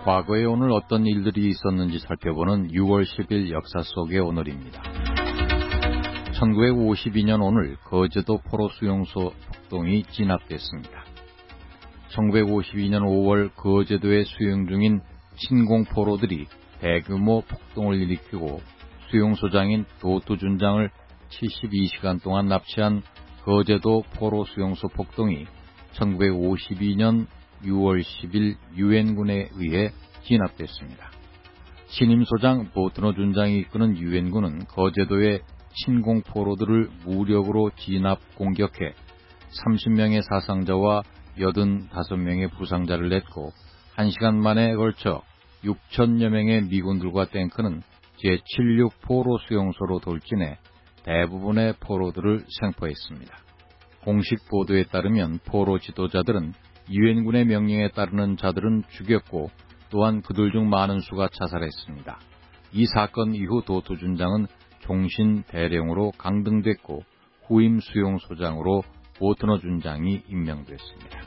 과거에 오늘 어떤 일들이 있었는지 살펴보는 6월 10일 역사 속의 오늘입니다. 1952년 오늘 거제도 포로 수용소 폭동이 진압됐습니다. 1952년 5월 거제도에 수용 중인 신공포로들이 대규모 폭동을 일으키고 수용소장인 도토준장을 72시간 동안 납치한 거제도 포로 수용소 폭동이 1952년 6월 10일 유엔군에 의해 진압됐습니다. 신임소장 보트노준장이 이끄는 유엔군은 거제도의 신공포로들을 무력으로 진압 공격해 30명의 사상자와 85명의 부상자를 냈고 1시간 만에 걸쳐 6천여 명의 미군들과 탱크는 제76 포로 수용소로 돌진해 대부분의 포로들을 생포했습니다. 공식 보도에 따르면 포로 지도자들은 유엔군의 명령에 따르는 자들은 죽였고 또한 그들 중 많은 수가 자살했습니다. 이 사건 이후 도토준장은 종신 대령으로 강등됐고 후임 수용소장으로 보트노준장이 임명됐습니다.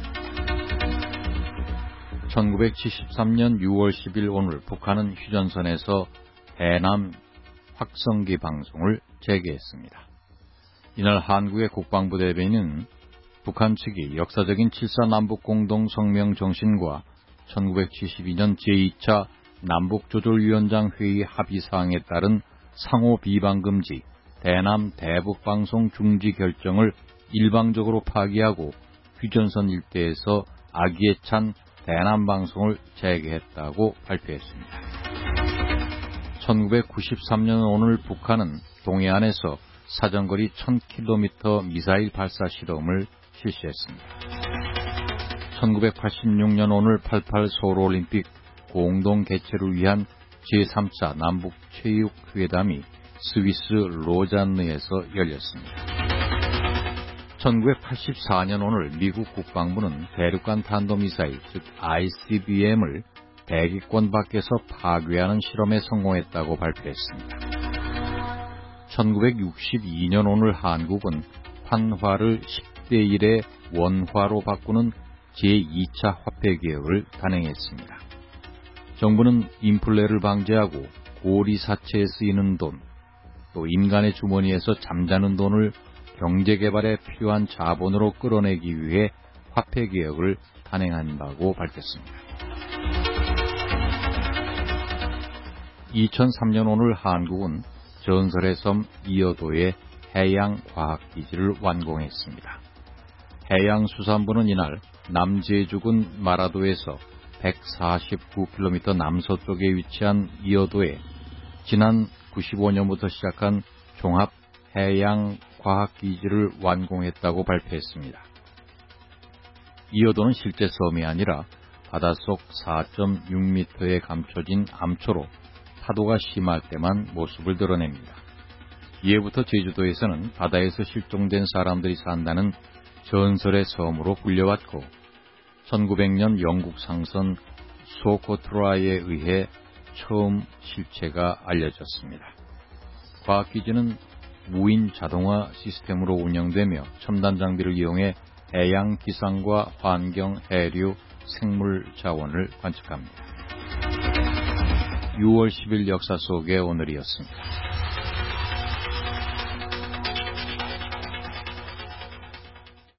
1973년 6월 10일 오늘 북한은 휴전선에서 대남 확성기 방송을 재개했습니다. 이날 한국의 국방부 대변인은 북한 측이 역사적인 7.4 남북공동성명 정신과 1972년 제2차 남북조절위원장 회의 합의사항에 따른 상호 비방금지, 대남 대북방송 중지 결정을 일방적으로 파기하고 휴전선 일대에서 악의에 찬 대남방송을 재개했다고 발표했습니다. 1993년 오늘 북한은 동해안에서 사정거리 1000km 미사일 발사 실험을 실시했습니다. 1986년 오늘 88 서울올림픽 공동 개최를 위한 제3차 남북체육회담이 스위스 로잔느에서 열렸습니다. 1984년 오늘 미국 국방부는 대륙간 탄도미사일, 즉 ICBM을 대기권 밖에서 파괴하는 실험에 성공했다고 발표했습니다. 1962년 오늘 한국은 환화를 10대 1의 원화로 바꾸는 제2차 화폐개혁을 단행했습니다. 정부는 인플레를 방지하고 고리 사채에 쓰이는 돈, 또 인간의 주머니에서 잠자는 돈을 경제개발에 필요한 자본으로 끌어내기 위해 화폐개혁을 단행한다고 밝혔습니다. 2003년 오늘 한국은 전설의 섬 이어도의 해양과학기지를 완공했습니다. 해양수산부는 이날 남제주군 마라도에서 149km 남서쪽에 위치한 이어도에 지난 95년부터 시작한 종합 해양과학기지를 완공했다고 발표했습니다. 이어도는 실제 섬이 아니라 바닷속 4.6m에 감춰진 암초로 파도가 심할 때만 모습을 드러냅니다. 이해부터 제주도에서는 바다에서 실종된 사람들이 산다는 전설의 섬으로 불려왔고 1900년 영국 상선 소코트라에 의해 처음 실체가 알려졌습니다. 과학기지는 무인 자동화 시스템으로 운영되며 첨단 장비를 이용해 해양 기상과 환경, 해류, 생물 자원을 관측합니다. 6월 10일 역사 속의 오늘이었습니다.